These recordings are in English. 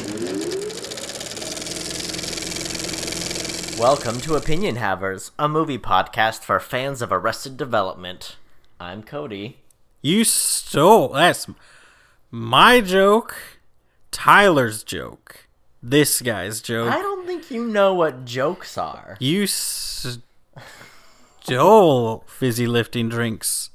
Welcome to Opinion Havers, a movie podcast for fans of Arrested Development. I'm Cody. You stole. That's my joke, Tyler's joke, this guy's joke. I don't think you know what jokes are. You stole fizzy lifting drinks.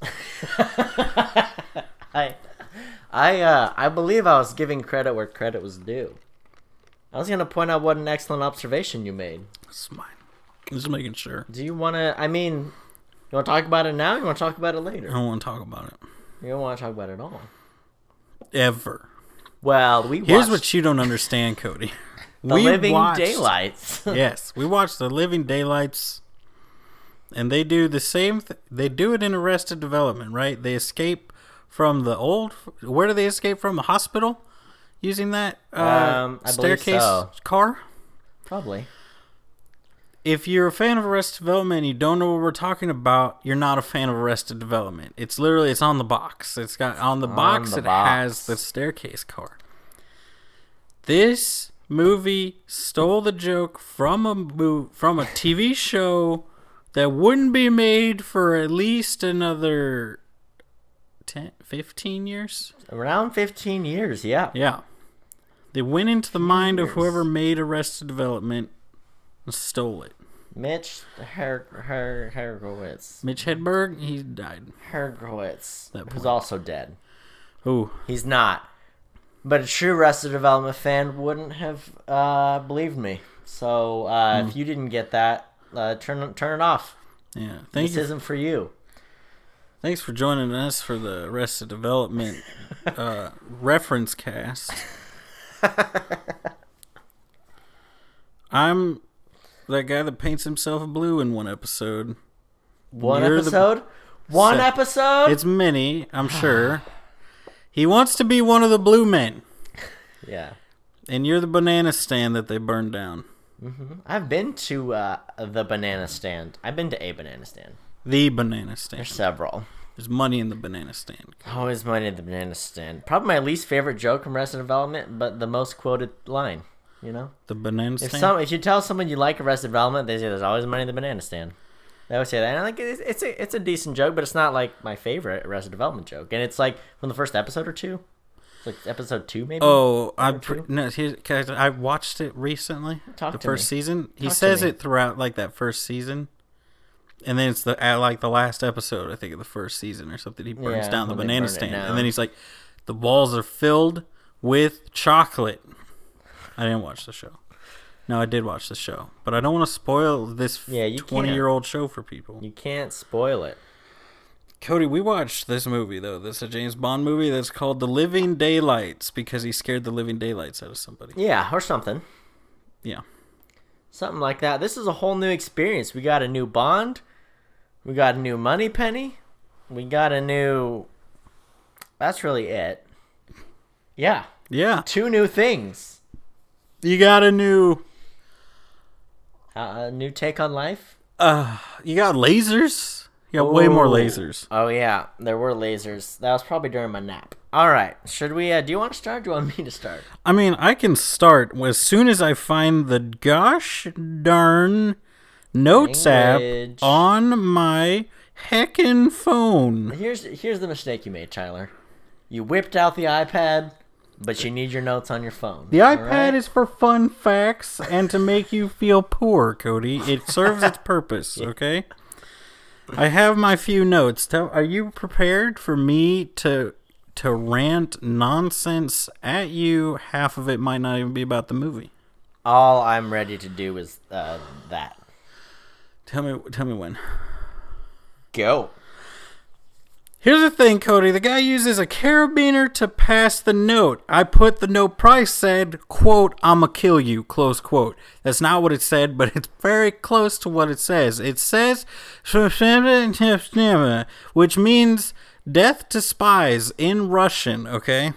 I believe I was giving credit where credit was due. I was going to point out what an excellent observation you made. That's mine. I'm just making sure. Do you want to, you want to talk about it now or you want to talk about it later? I don't want to talk about it. You don't want to talk about it at all? Ever. Well, Here's what you don't understand, Cody. The Living Daylights. Yes, we watched The Living Daylights, and they do the same they do it in Arrested Development, right? They escape from the old... Where do they escape from? The hospital? Using that I staircase so. car? Probably. If you're a fan of Arrested Development and you don't know what we're talking about, you're not a fan of Arrested Development. It's on the box. It's got on the box. It has the staircase car. This movie stole the joke from a TV show that wouldn't be made for at least another 10, 15 years. Around 15 years, yeah. Yeah. They went into the mind of whoever made Arrested Development and stole it. Mitch Hergowitz. Mitch Hedberg, he died. Hergowitz, who's also dead. Who? He's not. But a true Arrested Development fan wouldn't have believed me. So if you didn't get that, turn it off. Yeah, this isn't for you. Thanks for joining us for the Arrested Development reference cast. I'm that guy that paints himself blue in one episode. One episode? It's many, I'm sure. He wants to be one of the blue men. Yeah. And you're the banana stand that they burned down. Mm-hmm. I've been to the banana stand. I've been to a banana stand. The banana stand. There's several. There's money in the banana stand. Always money in the banana stand. Probably my least favorite joke from Arrested Development, but the most quoted line. You know? The banana stand? If you tell someone you like Arrested Development, they say there's always money in the banana stand. They always say that. And I think it's a decent joke, but it's not like my favorite Arrested Development joke. And it's like from the first episode or two. It's like episode 2 maybe. Oh, I watched it recently. The first season. He says it throughout like that first season. And then it's the last episode, I think, of the first season or something. He burns down the banana stand. And then he's like, the walls are filled with chocolate. I didn't watch the show. No, I did watch the show. But I don't want to spoil this 20-year-old show for people. You can't spoil it. Cody, we watched this movie, though. This is a James Bond movie that's called The Living Daylights because he scared the living daylights out of somebody. Yeah, or something. Yeah. Something like that. This is a whole new experience. We got a new Bond. We got a new Moneypenny. We got a new... That's really it. Yeah. Yeah. 2 new things. You got a new take on life? You got lasers? You got way more lasers. Oh, yeah. There were lasers. That was probably during my nap. All right. Should we, do you want to start or do you want me to start? I mean, I can start as soon as I find the gosh darn notes app on my heckin' phone. Here's the mistake you made, Tyler. You whipped out the iPad, but you need your notes on your phone. The iPad is for fun facts and to make you feel poor, Cody. It serves its purpose, okay? I have my few notes. Are you prepared for me to rant nonsense at you? Half of it might not even be about the movie. All I'm ready to do is that. Tell me when. Go. Here's the thing, Cody. The guy uses a carabiner to pass the note. I put the note price said, quote, "I'ma kill you," close quote. That's not what it said, but it's very close to what it says. It says, which means death to spies in Russian, okay?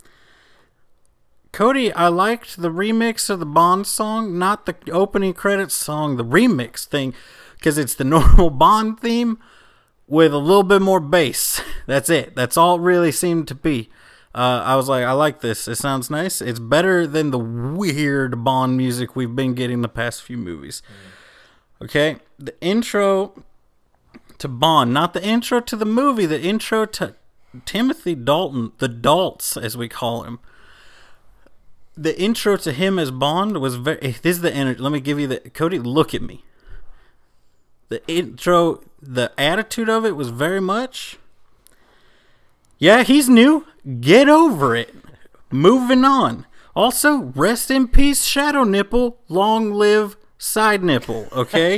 Cody, I liked the remix of the Bond song, not the opening credits song, the remix thing, because it's the normal Bond theme with a little bit more bass. That's it. That's all it really seemed to be. I was like, I like this. It sounds nice. It's better than the weird Bond music we've been getting the past few movies. Okay? The intro to Bond, not the intro to the movie, the intro to Timothy Dalton, the Daltz, as we call him. The intro to him as Bond was very... This is the energy. Let me give you the... Cody, look at me. The intro, the attitude of it was very much... Yeah, he's new. Get over it. Moving on. Also, rest in peace, Shadow Nipple. Long live Side Nipple, okay?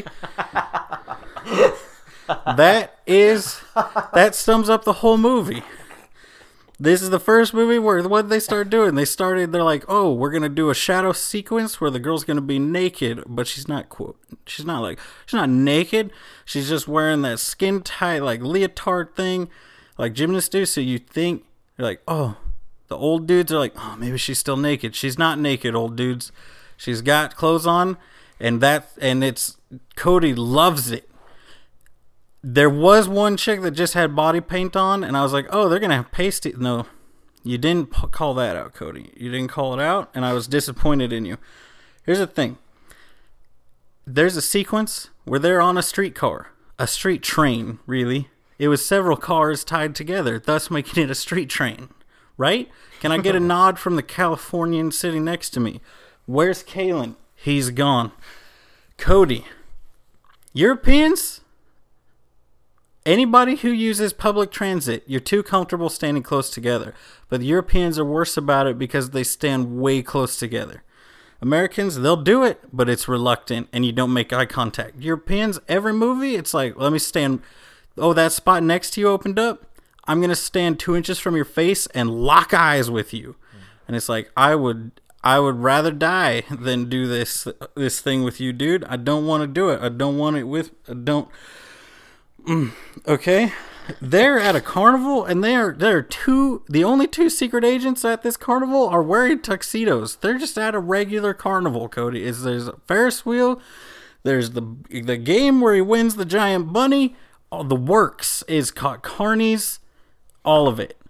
That sums up the whole movie. This is the first movie where what they start doing. They're like, oh, we're going to do a shadow sequence where the girl's going to be naked, but she's not naked. She's just wearing that skin tight, like leotard thing, like gymnasts do. So you think, you're like, oh, the old dudes are like, oh, maybe she's still naked. She's not naked, old dudes. She's got clothes on, and it's Cody loves it. There was one chick that just had body paint on, and I was like, oh, they're going to have pasty. No, you didn't call that out, Cody. You didn't call it out, and I was disappointed in you. Here's the thing. There's a sequence where they're on a streetcar. A street train, really. It was several cars tied together, thus making it a street train. Right? Can I get a nod from the Californian sitting next to me? Where's Kalen? He's gone. Cody. Europeans... Anybody who uses public transit, you're too comfortable standing close together. But the Europeans are worse about it because they stand way close together. Americans, they'll do it, but it's reluctant and you don't make eye contact. Europeans, every movie, it's like, let me stand. Oh, that spot next to you opened up. I'm going to stand 2 inches from your face and lock eyes with you. And it's like, I would rather die than do this thing with you, dude. I don't want to do it. Okay, they're at a carnival, and the only two secret agents at this carnival are wearing tuxedos. They're just at a regular carnival, Cody. There's a Ferris wheel, there's the game where he wins the giant bunny, all the works is caught carnies, all of it.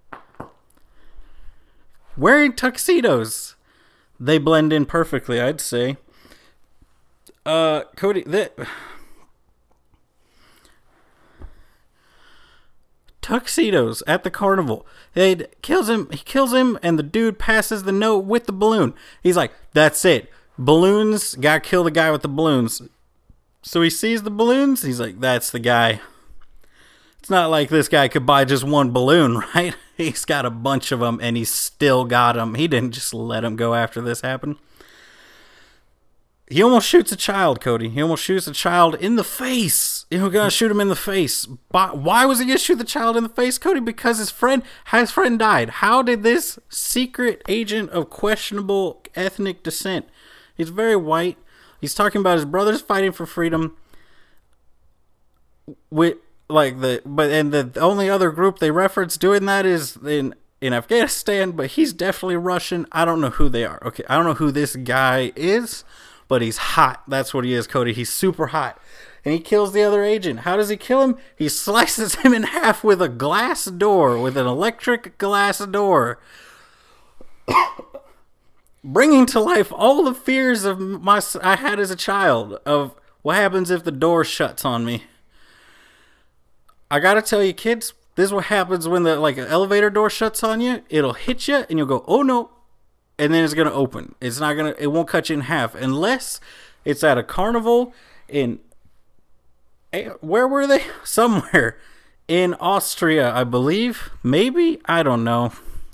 Wearing tuxedos. They blend in perfectly, I'd say. Cody, tuxedos at the carnival. He kills him, and the dude passes the note with the balloon. He's like, that's it. Balloons, gotta kill the guy with the balloons. So he sees the balloons, he's like, that's the guy. It's not like this guy could buy just one balloon, right? He's got a bunch of them, and he still got them. He didn't just let him go after this happened. He almost shoots a child, Cody. He almost shoots a child in the face. You're going to shoot him in the face. Why was he going to shoot the child in the face, Cody? Because his friend died. How did this secret agent of questionable ethnic descent, he's very white. He's talking about his brothers fighting for freedom. The only other group they reference doing that is in Afghanistan, but he's definitely Russian. I don't know who they are. Okay, I don't know who this guy is. But he's hot. That's what he is, Cody. He's super hot. And he kills the other agent. How does he kill him? He slices him in half with a glass door, with an electric glass door. Bringing to life all the fears I had as a child of what happens if the door shuts on me. I gotta tell you, kids, this is what happens when an elevator door shuts on you. It'll hit you, and you'll go, oh no. And then it's going to open. It won't cut you in half. Unless it's at a carnival where were they? Somewhere in Austria, I believe. Maybe? I don't know.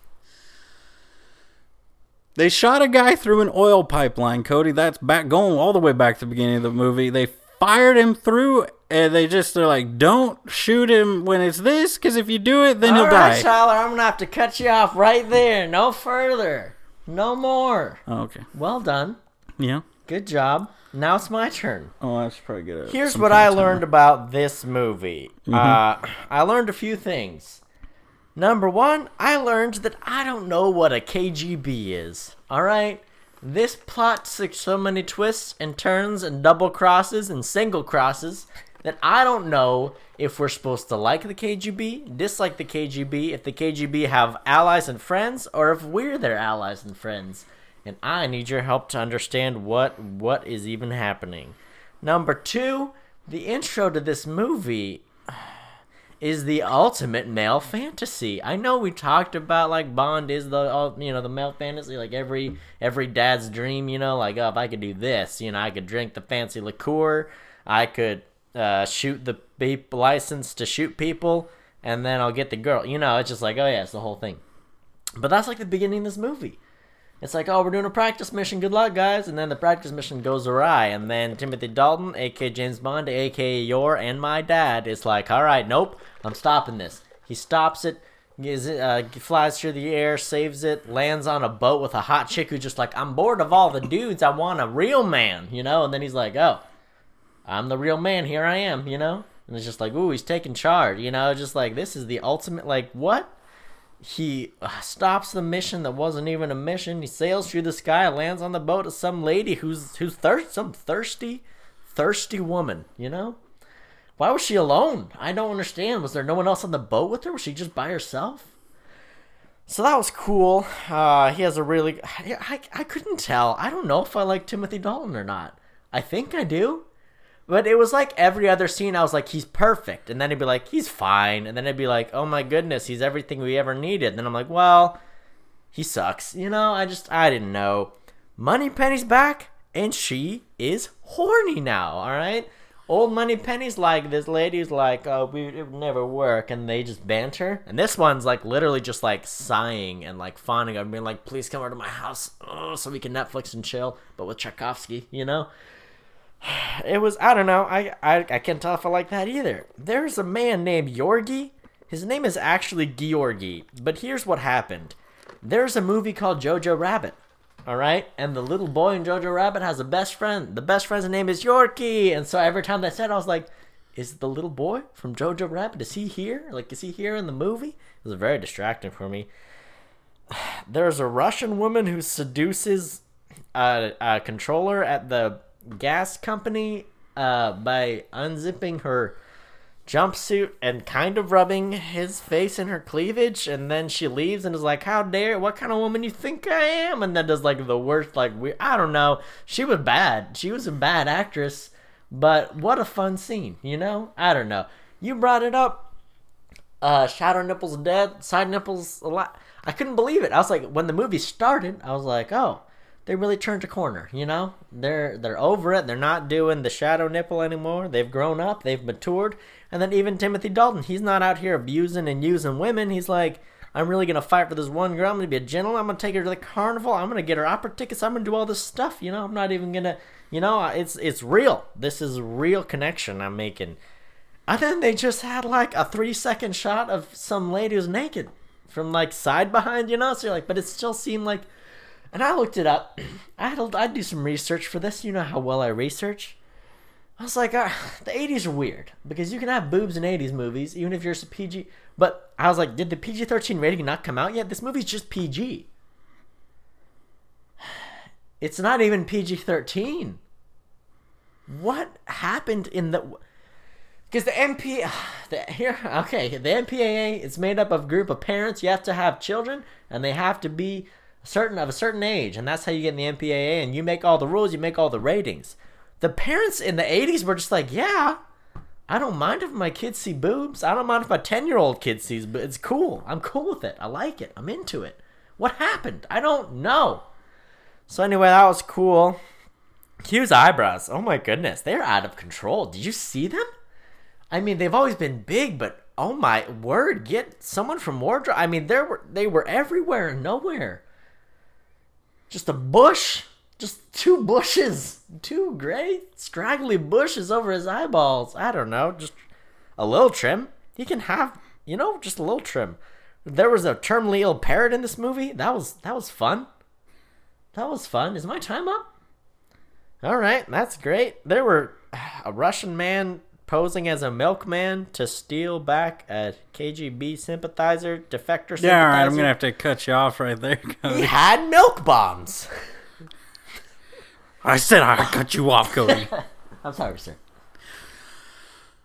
They shot a guy through an oil pipeline, Cody. That's going all the way back to the beginning of the movie. They fired him through, and they're like, don't shoot him when it's this, because if you do it, then he'll die. All right, Tyler, I'm going to have to cut you off right there. No further. No more. Oh, okay. Well done. Yeah. Good job. Now it's my turn. Oh, I should probably get it. Here's what I learned about this movie. Mm-hmm. I learned a few things. Number one, I learned that I don't know what a KGB is. All right? This plot took so many twists and turns and double crosses and single crosses then I don't know if we're supposed to like the KGB, dislike the KGB, if the KGB have allies and friends, or if we're their allies and friends. And I need your help to understand what is even happening. Number 2, the intro to this movie is the ultimate male fantasy. I know we talked about like Bond is the male fantasy, like every dad's dream, like, oh, if I could do this, I could drink the fancy liqueur, I could shoot the license to shoot people, and then I'll get the girl. It's just like, oh yeah, it's the whole thing. But that's like the beginning of this movie. It's like, oh, we're doing a practice mission. Good luck, guys. And then the practice mission goes awry. And then Timothy Dalton, a.k.a. James Bond, a.k.a. your and my dad, is like, all right, nope, I'm stopping this. He stops it, flies through the air, saves it, lands on a boat with a hot chick who's just like, I'm bored of all the dudes. I want a real man, And then he's like, oh, I'm the real man. Here I am, And it's just like, ooh, he's taking charge, Just like, this is the ultimate, like, what? He stops the mission that wasn't even a mission. He sails through the sky, lands on the boat of some lady who's some thirsty woman, Why was she alone? I don't understand. Was there no one else on the boat with her? Was she just by herself? So that was cool. He has a really... I couldn't tell. I don't know if I like Timothy Dalton or not. I think I do. But it was like every other scene, I was like, he's perfect. And then he'd be like, he's fine. And then it'd be like, oh my goodness, he's everything we ever needed. And then I'm like, well, he sucks. I didn't know. Moneypenny's back, and she is horny now, all right? Old Moneypenny's like, this lady's like, oh, it would never work. And they just banter. And this one's like literally just like sighing and like fawning and being like, please come over to my house so we can Netflix and chill. But with Tchaikovsky, It was, I don't know, I can't tell if I like that either. There's a man named Georgi. His name is actually Georgi, but here's what happened. There's a movie called Jojo Rabbit, alright? And the little boy in Jojo Rabbit has a best friend. The best friend's name is Yorkie, and so every time they said it, I was like, is it the little boy from Jojo Rabbit? Is he here? Like, is he here in the movie? It was very distracting for me. There's a Russian woman who seduces a controller at the gas company by unzipping her jumpsuit and kind of rubbing his face in her cleavage, and then she leaves and is like, how dare, what kind of woman you think I am? And then does like the worst, like, weird, I don't know, she was bad, she was a bad actress, but what a fun scene, I don't know. You brought it up, shadow nipples dead, side nipples a lot. I couldn't believe it. I was like, when the movie started, I was like, oh, they really turned a corner, They're over it. They're not doing the shadow nipple anymore. They've grown up. They've matured. And then even Timothy Dalton, he's not out here abusing and using women. He's like, I'm really going to fight for this one girl. I'm going to be a gentleman. I'm going to take her to the carnival. I'm going to get her opera tickets. I'm going to do all this stuff. I'm not even going to, it's real. This is a real connection I'm making. And then they just had like a 3-second shot of some lady who's naked from like side behind, So you're like, but it still seemed like... And I looked it up. I'd do some research for this. You know how well I research. I was like, the 80s are weird. Because you can have boobs in 80s movies, even if you're a PG. But I was like, did the PG-13 rating not come out yet? This movie's just PG. It's not even PG-13. What happened in the... Because the MPAA is made up of a group of parents. You have to have children, and they have to be... of a certain age, and that's how you get in the MPAA, and you make all the rules, you make all the ratings. The parents in the 80s were just like, yeah, I don't mind if my kids see boobs. I don't mind if my 10-year-old kid sees boobs. It's cool. I'm cool with it. I like it. I'm into it. What happened? I don't know. So anyway, that was cool. Q's eyebrows. Oh my goodness. They're out of control. Did you see them? I mean, they've always been big, but oh my word, get someone from wardrobe. I mean, they were everywhere and nowhere. Just a bush. Just 2 bushes. 2 gray, scraggly bushes over his eyeballs. I don't know. Just a little trim. He can have, just a little trim. There was a terminally ill parrot in this movie. That was fun. That was fun. Is my time up? All right. That's great. There were a Russian man posing as a milkman to steal back a KGB sympathizer, defector sympathizer. Yeah, all right, I'm going to have to cut you off right there, Cody. He had milk bombs. I said I'd cut you off, Cody. I'm sorry, sir.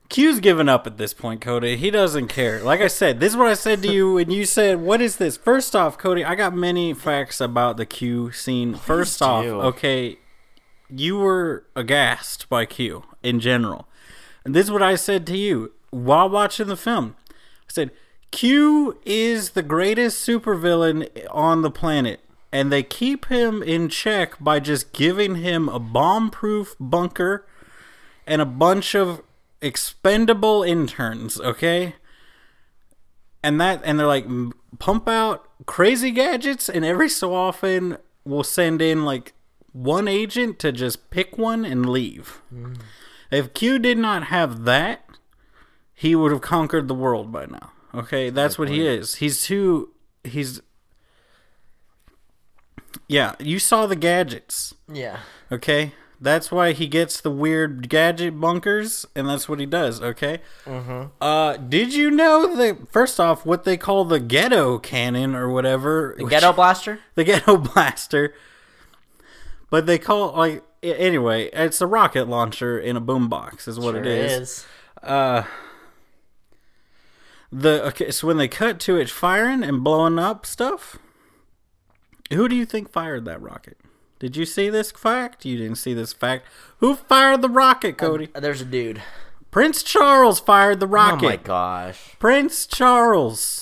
Q's given up at this point, Cody. He doesn't care. Like I said, this is what I said to you, and you said, "What is this?" First off, Cody, I got many facts about the Q scene. First off, okay, you were aghast by Q in general, and this is what I said to you while watching the film. I said, "Q is the greatest supervillain on the planet, and they keep him in check by just giving him a bomb-proof bunker and a bunch of expendable interns, okay? And they're like, pump out crazy gadgets, and every so often we'll send in like one agent to just pick one and leave. If Q did not have that, he would have conquered the world by now. Okay, that's what he is. Yeah, you saw the gadgets. Yeah. Okay? That's why he gets the weird gadget bunkers, and that's what he does, okay? Mm-hmm. Did you know that, first off, what they call the ghetto cannon or whatever? The ghetto blaster? The ghetto blaster. But they call, like, anyway, it's a rocket launcher in a boombox is what it is. So when they cut to it firing and blowing up stuff, who do you think fired that rocket? Did you see this fact? You didn't see this fact. Who fired the rocket, Cody? There's a dude. Prince Charles fired the rocket. Oh my gosh. Prince Charles.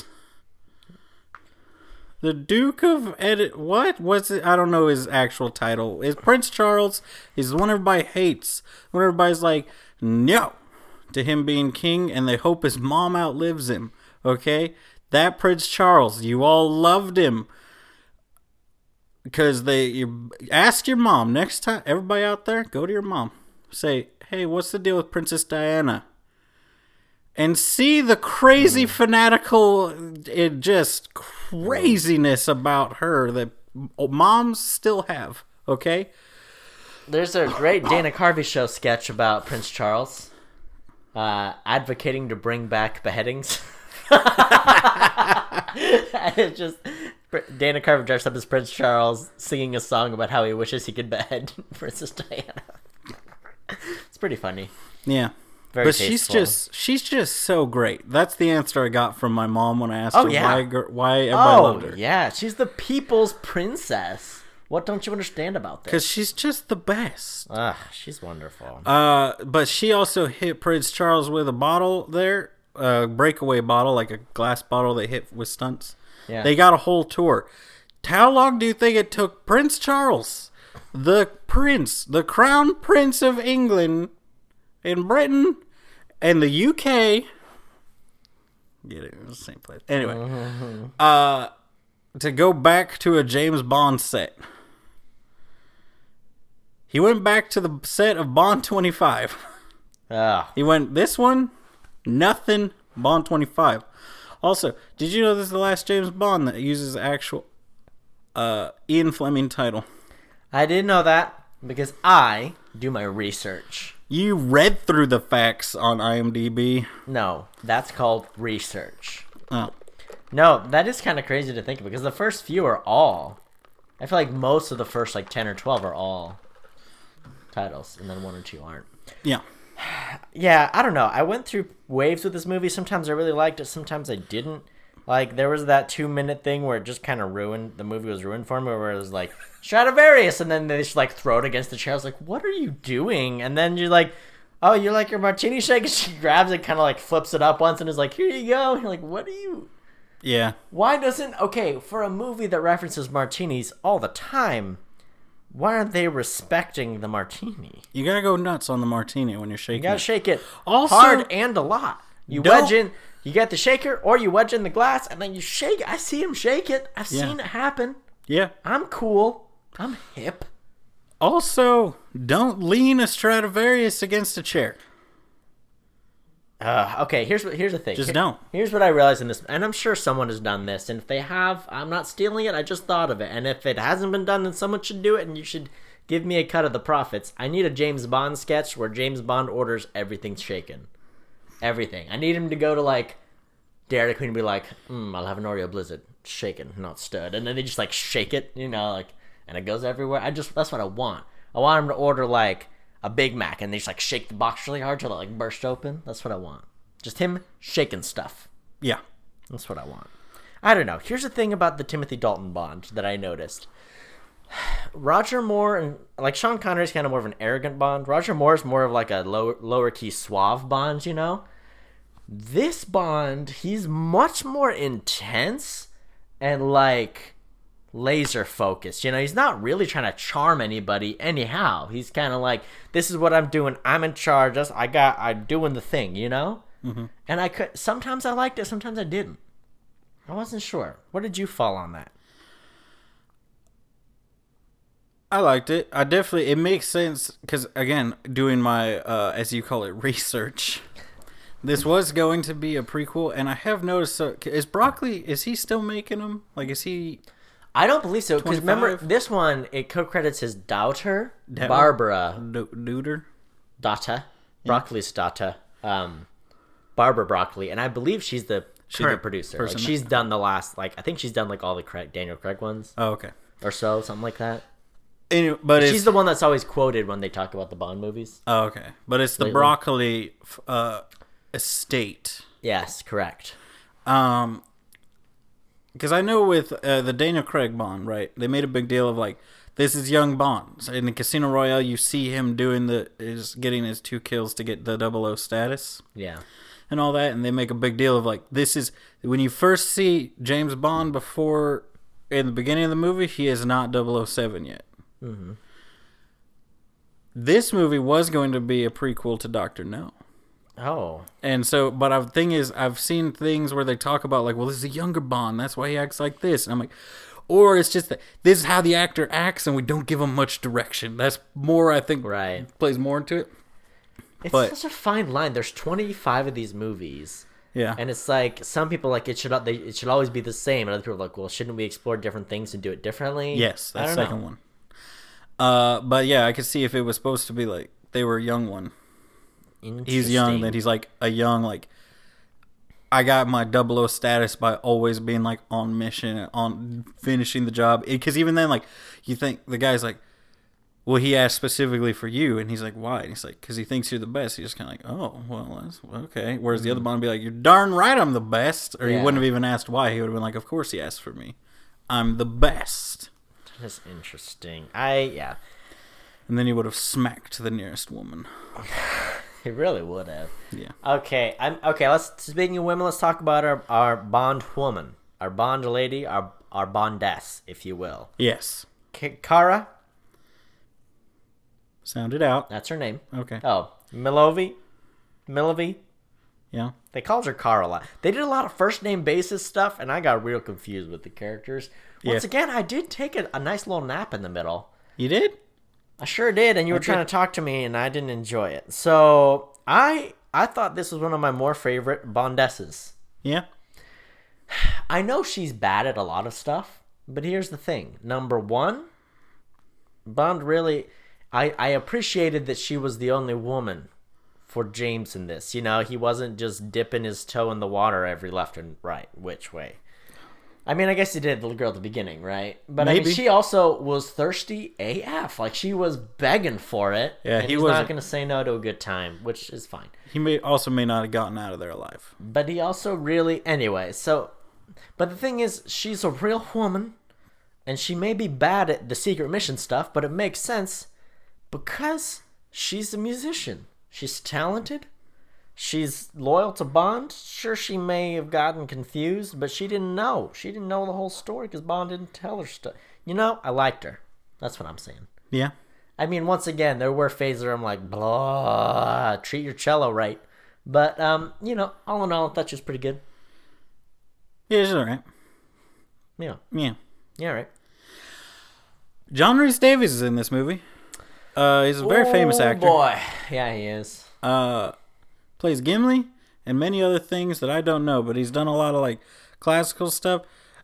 The Duke of what was it? I don't know his actual title. Is Prince Charles. He's the one everybody hates. When everybody's like, no, to him being king, and they hope his mom outlives him. Okay? That Prince Charles. You all loved him. Because you ask your mom next time, everybody out there, go to your mom. Say, hey, what's the deal with Princess Diana? And see the crazy fanatical, just craziness about her that moms still have, okay? There's a great Dana Carvey show sketch about Prince Charles advocating to bring back beheadings. It's just Dana Carvey dressed up as Prince Charles singing a song about how he wishes he could behead Princess Diana. It's pretty funny. Yeah. Very but tasteful. she's just so great. That's the answer I got from my mom when I asked her why everybody loved her. Yeah, she's the people's princess. What don't you understand about this? Because she's just the best. She's wonderful. But she also hit Prince Charles with a bottle there, a breakaway bottle, like a glass bottle they hit with stunts. Yeah. They got a whole tour. How long do you think it took Prince Charles, the prince, the crown prince of England in Britain and the UK, get it, it was the same place. Anyway, to go back to a James Bond set. He went back to the set of Bond 25. He went, this one, nothing, Bond 25. Also, did you know this is the last James Bond that uses the actual Ian Fleming title? I didn't know that because I do my research. You read through the facts on IMDb. No, that's called research. Oh. No, that is kind of crazy to think of because the first few are all. I feel like most of the first 10 or 12 are all titles, and then 1 or 2 aren't. Yeah. Yeah, I don't know. I went through waves with this movie. Sometimes I really liked it. Sometimes I didn't. There was that 2-minute thing where it just kind of ruined. The movie was ruined for me, where it was like, Stradivarius, and then they just throw it against the chair. I was like, what are you doing? And then you're like, oh, you like your martini shake? And she grabs it, kind of flips it up once, and is like, here you go. And you're like, what are you... Yeah. Why doesn't... Okay, for a movie that references martinis all the time... Why aren't they respecting the martini? You gotta go nuts on the martini when you're shaking. You gotta shake it hard and a lot. You wedge in, you get the shaker, or you wedge in the glass, and then you shake it. I see him shake it. I've seen it happen. Yeah. I'm cool. I'm hip. Also, don't lean a Stradivarius against a chair. Okay, here's the thing. Just don't. Here's what I realized in this, and I'm sure someone has done this, and if they have, I'm not stealing it, I just thought of it, and if it hasn't been done, then someone should do it, and you should give me a cut of the profits. I need a James Bond sketch where James Bond orders everything shaken. Everything. I need him to go to, Dairy Queen and be like, I'll have an Oreo Blizzard. Shaken, not stirred. And then they just, shake it, and it goes everywhere. That's what I want. I want him to order, a a Big Mac, and they just like shake the box really hard till it like burst open. That's what I want. Just him shaking stuff. Yeah. That's what I want. I don't know. Here's the thing about the Timothy Dalton Bond that I noticed. Roger Moore and like Sean Connery is kind of more of an arrogant Bond. Roger Moore is more of like a lower key suave Bond, you know? This Bond, he's much more intense and like laser focused. You know, he's not really trying to charm anybody anyhow. He's kind of like, this is what I'm doing. I'm in charge. I'm doing the thing, you know? Mm-hmm. And sometimes I liked it, sometimes I didn't. I wasn't sure. Where did you fall on that? I liked it. It makes sense because, again, doing my, as you call it, research, this was going to be a prequel, and I have noticed, is he still making them? Like, is he... I don't believe so, because remember, this one, it co-credits his daughter, Barbara. Daughter. Broccoli's daughter. Barbara Broccoli, and I believe she's the current producer. Like, she's done the last, like, I think she's done, like, all the Daniel Craig ones. Oh, okay. Or so, something like that. Anyway, but she's the one that's always quoted when they talk about the Bond movies. Oh, okay. But it's the Broccoli estate. Yes, correct. Because I know with the Daniel Craig Bond, right? They made a big deal of like, this is young Bond. In the Casino Royale, you see him getting his 2 kills to get the 00 status. Yeah. And all that, and they make a big deal of like, this is when you first see James Bond before in the beginning of the movie, he is not 007 yet. Mm-hmm. This movie was going to be a prequel to Dr. No. Oh. And so, but the thing is, I've seen things where they talk about like, well, this is a younger Bond, that's why he acts like this. And I'm like, or it's just that this is how the actor acts and we don't give him much direction. That's more, I think, plays more into it. It's such a fine line. There's 25 of these movies. Yeah. And it's like, some people like it should always be the same. And other people are like, well, shouldn't we explore different things and do it differently? Yes, that's the second one. But yeah, I could see if it was supposed to be like they were a young one. He's young, that he's like a young, like, I got my 00 status by always being like on mission, on finishing the job. Because even then, like, you think the guy's like, well, he asked specifically for you, and he's like, why? And he's like, because he thinks you're the best. He's just kind of like, oh, well, that's okay. Whereas the other Bond would be like, you're darn right I'm the best. Or he wouldn't have even asked why. He would have been like, of course he asked for me. I'm the best. That's interesting. And then he would have smacked the nearest woman. He really would have. Yeah. Okay. Speaking of women, let's talk about our Bond woman, our Bond lady, our Bondess, if you will. Yes. Kara. Sound it out. That's her name. Okay. Oh, Milovy. Yeah. They called her Kara a lot. They did a lot of first name basis stuff, and I got real confused with the characters. Once again, I did take a nice little nap in the middle. You did? I sure did, and you were trying to talk to me, and I didn't enjoy it. So I thought this was one of my more favorite Bondesses. Yeah. I know she's bad at a lot of stuff, but here's the thing. Number one, Bond really... I appreciated that she was the only woman for James in this. You know, he wasn't just dipping his toe in the water every left and right, which way. I mean, I guess he did, the little girl at the beginning, right? But maybe. I mean, she also was thirsty AF. Like, she was begging for it. Yeah, and he's not going to say no to a good time, which is fine. He may not have gotten out of there alive. But he also really... Anyway, so... But the thing is, she's a real woman, and she may be bad at the secret mission stuff, but it makes sense because she's a musician. She's talented. She's loyal to Bond. Sure, she may have gotten confused, but she didn't know. She didn't know the whole story because Bond didn't tell her stuff. You know, I liked her. That's what I'm saying. Yeah. I mean, once again, there were phases where I'm like, blah, treat your cello right. But, you know, all in all, I thought she was pretty good. Yeah, she's all right. Yeah. Yeah. Yeah, all right. John Rhys Davies is in this movie. He's a very famous actor. Oh, boy. Yeah, he is. Plays Gimli and many other things that I don't know, but he's done a lot of like classical stuff.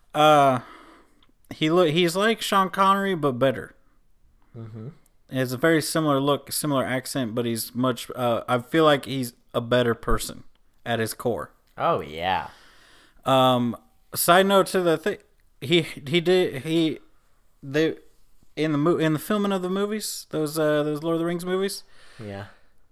He's like Sean Connery but better. Mm-hmm. He has a very similar look, similar accent, but he's much. I feel like he's a better person at his core. Oh yeah. Side note to the thing, in the filming of the movies, those Lord of the Rings movies. Yeah.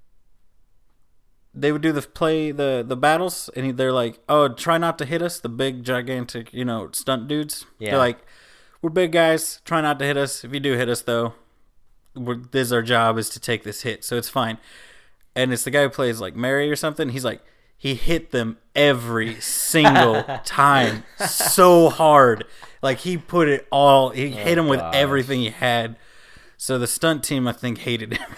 They would do the battles, and they're like, "Oh, try not to hit us." The big, gigantic, stunt dudes. Yeah. They're like, "We're big guys. Try not to hit us. If you do hit us, though, this is our job is to take this hit, so it's fine." And it's the guy who plays like Mary or something. He's like, he hit them every single time so hard. Like he put it all. He hit him with everything he had. So the stunt team, I think, hated him.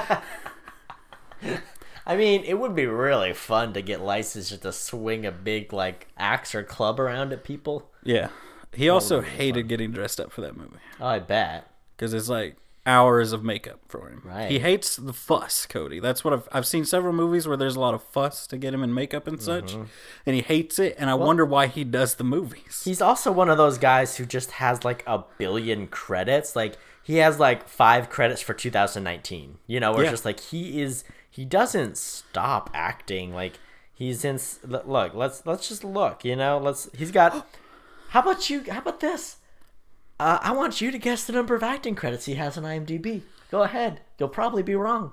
I mean, it would be really fun to get licensed just to swing a big, like, axe or club around at people. Yeah. He also hated getting dressed up for that movie. Oh, I bet. Because it's like hours of makeup for him. Right. He hates the fuss, Cody. That's what I've seen several movies where there's a lot of fuss to get him in makeup and such. And he hates it, and I wonder why he does the movies. He's also one of those guys who just has, like, a billion credits. Like, he has, like, 5 credits for 2019. Where it's just like he doesn't stop acting. Like he's in. Look, let's just look. He's got. How about this? I want you to guess the number of acting credits he has on IMDb. Go ahead. You'll probably be wrong.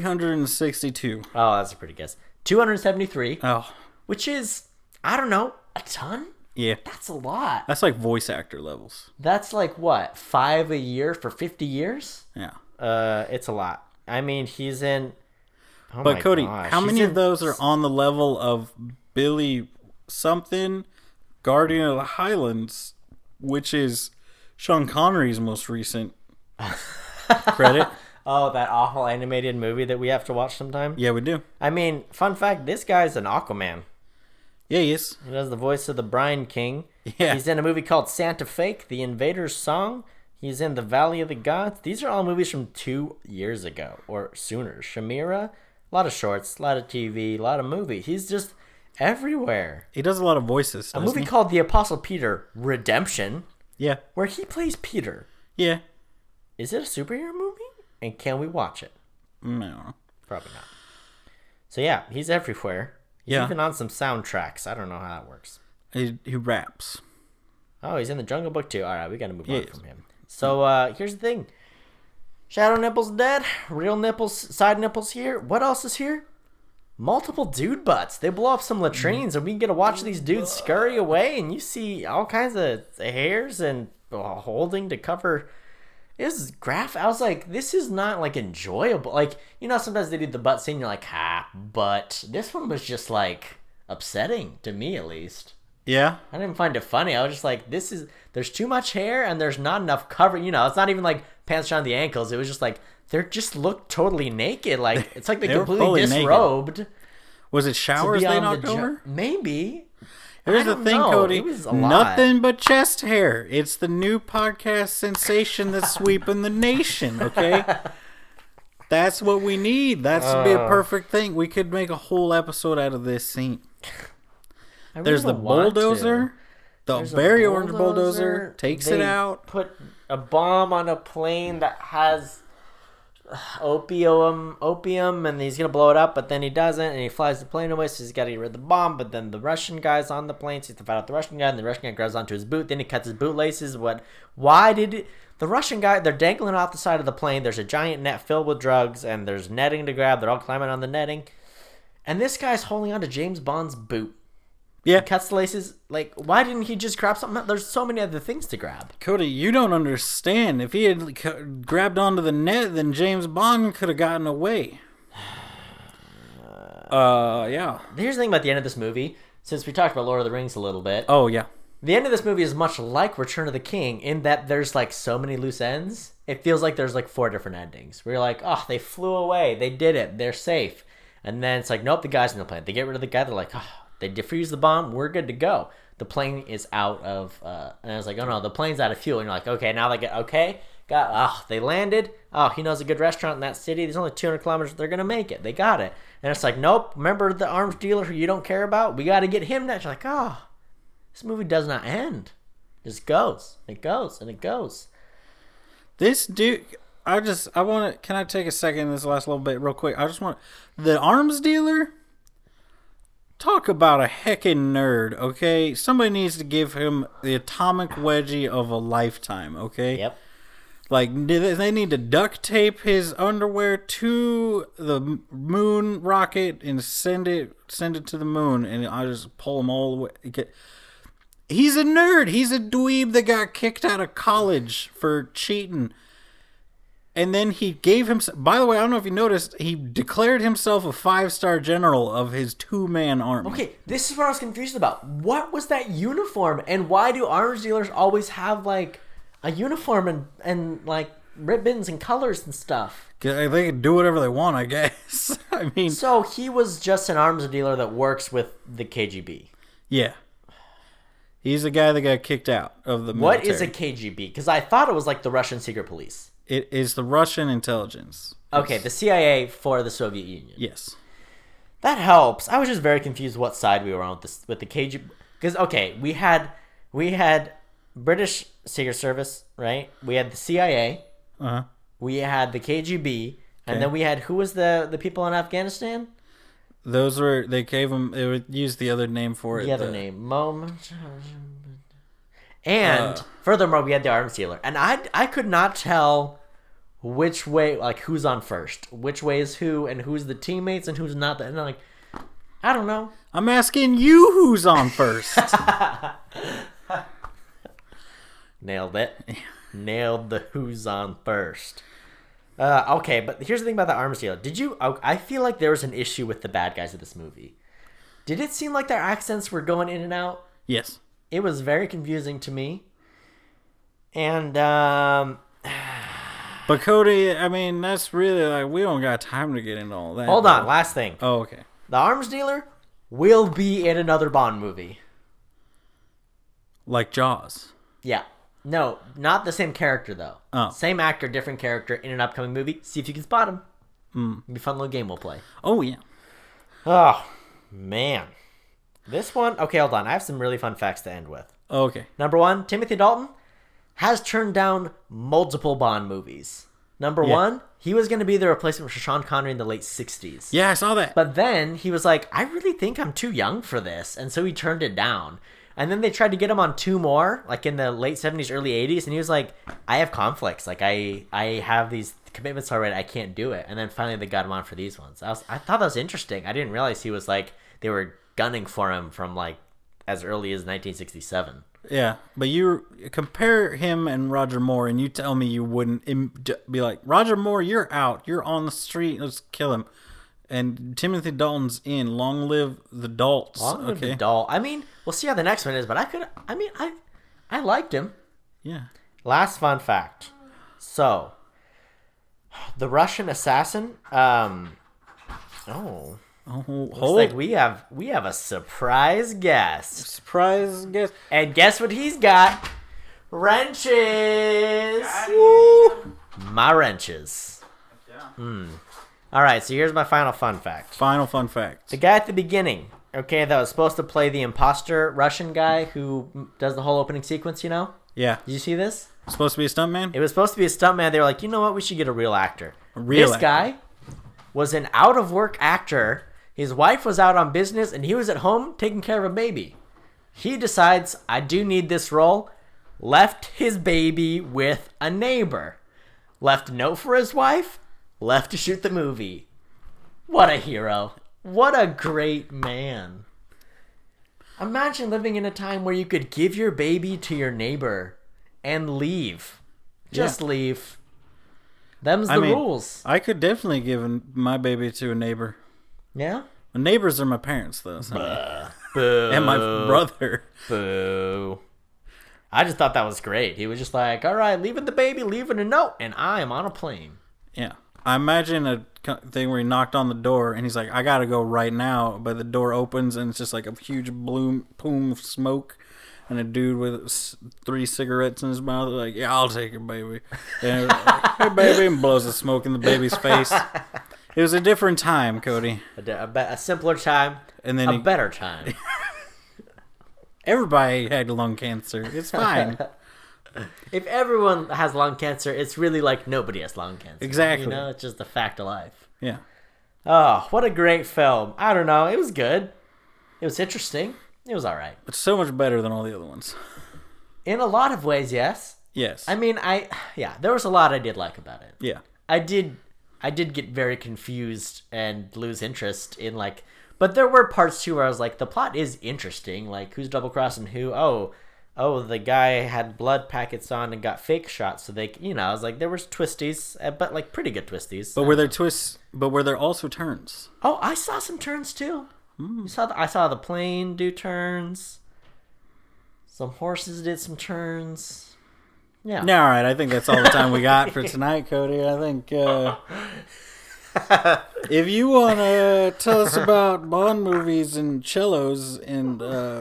362. Oh, that's a pretty guess. 273. Oh, which is, I don't know, a ton. Yeah, that's a lot. That's like voice actor levels. That's like what, 5 a year for 50 years? Yeah. It's a lot. I mean, he's in. Oh but Cody, how many of those are on the level of Billy something, Guardian of the Highlands, which is Sean Connery's most recent credit? Oh, that awful animated movie that we have to watch sometime? Yeah, we do. I mean, fun fact, this guy's an Aquaman. Yeah, he is. He does the voice of the Brine King. Yeah. He's in a movie called Santa Fake, The Invader's Song. He's in The Valley of the Gods. These are all movies from 2 years ago or sooner. Shamira. A lot of shorts, a lot of TV, a lot of movies. He's just everywhere. He does a lot of voices. A movie called The Apostle Peter Redemption. Yeah. Where he plays Peter. Yeah. Is it a superhero movie? And can we watch it? No. Probably not. So yeah, he's everywhere. He's even on some soundtracks. I don't know how that works. He raps. Oh, he's in the Jungle Book too. All right, we got to move on from him. So here's the thing. Shadow nipples dead. Real nipples, side nipples here. What else is here? Multiple dude butts. They blow up some latrines, and we get to watch these dudes scurry away, and you see all kinds of hairs and holding to cover. It was graphic. I was like, this is not like enjoyable. Like, sometimes they do the butt scene, you're like, but this one was just like upsetting to me, at least. Yeah. I didn't find it funny. I was just like, there's too much hair and there's not enough cover. It's not even like pants around the ankles. It was just like, they just look totally naked. Like, it's like they completely disrobed. Naked. Was it showers they knocked over? Maybe. Here's the thing, Cody. Nothing but chest hair. It's the new podcast sensation that's sweeping the nation, okay? That's what we need. That's to be a perfect thing. We could make a whole episode out of this scene. There's the bulldozer. The very orange bulldozer takes it out. Put a bomb on a plane that has opium, and he's going to blow it up, but then he doesn't, and he flies the plane away, so he's got to get rid of the bomb, but then the Russian guy's on the plane, so he has to fight out the Russian guy, and the Russian guy grabs onto his boot, then he cuts his bootlaces. The Russian guy, they're dangling off the side of the plane, there's a giant net filled with drugs, and there's netting to grab, they're all climbing on the netting, and this guy's holding onto James Bond's boot. Yeah. He cuts the laces. Like, why didn't he just grab something else? There's so many other things to grab. Cody, you don't understand. If he had grabbed onto the net, then James Bond could have gotten away. Yeah. Here's the thing about the end of this movie. Since we talked about Lord of the Rings a little bit. Oh, yeah. The end of this movie is much like Return of the King in that there's, like, so many loose ends. It feels like there's, like, 4 different endings. Where you're like, oh, they flew away. They did it. They're safe. And then it's like, nope, the guy's in the plane. They get rid of the guy. They're like, oh. They defuse the bomb. We're good to go. The plane is out of... and I was like, oh, no, the plane's out of fuel. And you're like, okay, now they get... Okay. They landed. Oh, he knows a good restaurant in that city. There's only 200 kilometers. They're going to make it. They got it. And it's like, nope. Remember the arms dealer who you don't care about? We got to get him next. You're like, oh, this movie does not end. It just goes. It goes. And it goes. This dude... I want to... Can I take a second this last little bit real quick? I just want... The arms dealer... Talk about a heckin' nerd, okay? Somebody needs to give him the atomic wedgie of a lifetime, okay? Yep. Like, they need to duct tape his underwear to the moon rocket and send it to the moon, and I just pull him all the way. He's a nerd. He's a dweeb that got kicked out of college for cheating. And then he gave himself... By the way, I don't know if you noticed, he declared himself a 5-star general of his 2-man army. Okay, this is what I was confused about. What was that uniform? And why do arms dealers always have, like, a uniform and like, ribbons and colors and stuff? They can do whatever they want, I guess. I mean... So he was just an arms dealer that works with the KGB. Yeah. He's the guy that got kicked out of the military. What is a KGB? Because I thought it was like the Russian secret police. It is the Russian intelligence. Okay, the CIA for the Soviet Union. Yes. That helps. I was just very confused what side we were on with the KGB. Because, okay, we had British Secret Service, right? We had the CIA. Uh-huh. We had the KGB. And then we had, who was the people in Afghanistan? Those were, they would use the other name for it. The other name. And furthermore, we had the arms dealer. And I could not tell which way, like, who's on first. Which way is who, and who's the teammates, and who's not. And I'm like, I don't know. I'm asking you who's on first. Nailed it. Nailed the who's on first. Okay, but here's the thing about the arms dealer. I feel like there was an issue with the bad guys of this movie. Did it seem like their accents were going in and out? Yes. It was very confusing to me. And, But Cody, I mean, that's really, like, we don't got time to get into all that. Hold on, last thing. Oh, okay. The arms dealer will be in another Bond movie. Like Jaws. Yeah. No, not the same character, though. Oh. Same actor, different character in an upcoming movie. See if you can spot him. It'll be a fun little game we'll play. Oh, yeah. Oh, man. This one... Okay, hold on. I have some really fun facts to end with. Okay. Number 1, Timothy Dalton has turned down multiple Bond movies. Number 1, he was going to be the replacement for Sean Connery in the late 60s. Yeah, I saw that. But then he was like, I really think I'm too young for this. And so he turned it down. And then they tried to get him on 2 more, like in the late 70s, early 80s. And he was like, I have conflicts. Like, I have these commitments already. I can't do it. And then finally they got him on for these ones. I thought that was interesting. I didn't realize he was like, they were gunning for him from like as early as 1967. Yeah, but you compare him and Roger Moore, and you tell me you wouldn't be like, Roger Moore, you're out. You're on the street. Let's kill him. And Timothy Dalton's in. Long live the Dalts. Long live the Dalt. I mean, we'll see how the next one is, but I liked him. Yeah. Last fun fact. So, the Russian assassin, looks like we have a surprise guest. Surprise guest. And guess what he's got? Wrenches. Woo. My wrenches. Yeah. All right, so here's my final fun fact. Final fun fact. The guy at the beginning, okay, that was supposed to play the imposter Russian guy who does the whole opening sequence, you know? Yeah. Did you see this? Supposed to be a stuntman? It was supposed to be a stuntman. They were like, you know what? We should get a real actor. This guy was an out-of-work actor. His wife was out on business, and he was at home taking care of a baby. He decides, I do need this role. Left his baby with a neighbor. Left a note for his wife. Left to shoot the movie. What a hero. What a great man. Imagine living in a time where you could give your baby to your neighbor and leave. Just leave. Them's the rules. I could definitely give my baby to a neighbor. Yeah? My neighbors are my parents, though. So Boo. and my brother. Boo. I just thought that was great. He was just like, all right, leaving the baby, leaving a note, and I am on a plane. Yeah. I imagine a thing where he knocked on the door, and he's like, I gotta go right now. But the door opens, and it's just like a huge plume of smoke. And a dude with 3 cigarettes in his mouth, like, yeah, I'll take it, baby. And like, hey, baby, and blows the smoke in the baby's face. It was a different time, Cody. A simpler time, and then a better time. Everybody had lung cancer. It's fine. If everyone has lung cancer, it's really like nobody has lung cancer. Exactly. You know, it's just a fact of life. Yeah. Oh, what a great film. I don't know. It was good. It was interesting. It was all right. It's so much better than all the other ones. In a lot of ways, yes. Yes. I mean, there was a lot I did like about it. Yeah. I did get very confused and lose interest in like, but there were parts too where I was like, the plot is interesting. Like, who's double crossing who? Oh, the guy had blood packets on and got fake shots, so they, I was like, there was twisties, but like pretty good twisties. But were there twists? But were there also turns? Oh, I saw some turns too. I saw the plane do turns. Some horses did some turns. Yeah. All right. I think that's all the time we got for tonight, Cody. I think if you want to tell us about Bond movies and cellos and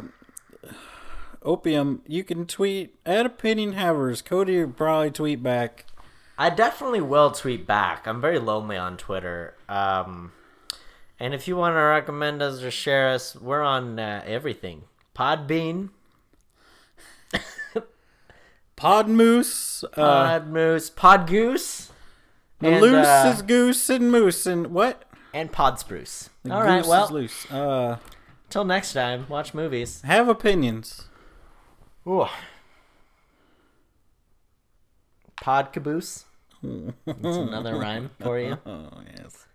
opium, you can tweet at Opinion Havers. Cody will probably tweet back. I definitely will tweet back. I'm very lonely on Twitter. And if you want to recommend us or share us, we're on everything. Podbean. Podmoose. Podgoose. Loose is goose and moose and what? And Podspruce. All right, well. Loose. Till next time, watch movies. Have opinions. Ooh. Pod caboose. That's another rhyme for you. Oh, yes.